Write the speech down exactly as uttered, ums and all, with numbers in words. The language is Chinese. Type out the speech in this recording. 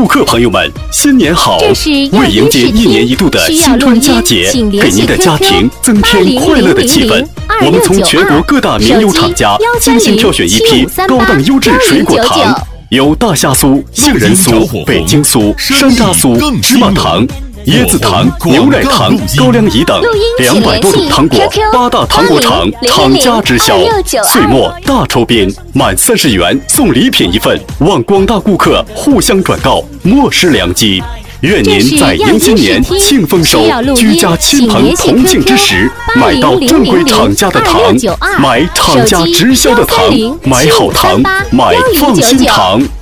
顾客朋友们，新年好！为迎接一年一度的新春佳节，给您的家庭增添快乐的气氛，我们从全国各大名优厂家精心挑选一批高档优质水果糖，有大虾酥、杏仁酥、北京酥、山楂酥、芝麻糖、椰子糖、牛奶糖、高粱饴等两百多种糖果，八大糖果厂厂家直销。岁末大抽鞭，满三十元送礼品一份，望广大顾客互相转告，莫失良机。愿您在迎新年、庆丰收、居家亲朋同庆之时，买到正规厂家的糖，买厂家直销的糖，买好糖，买放心糖。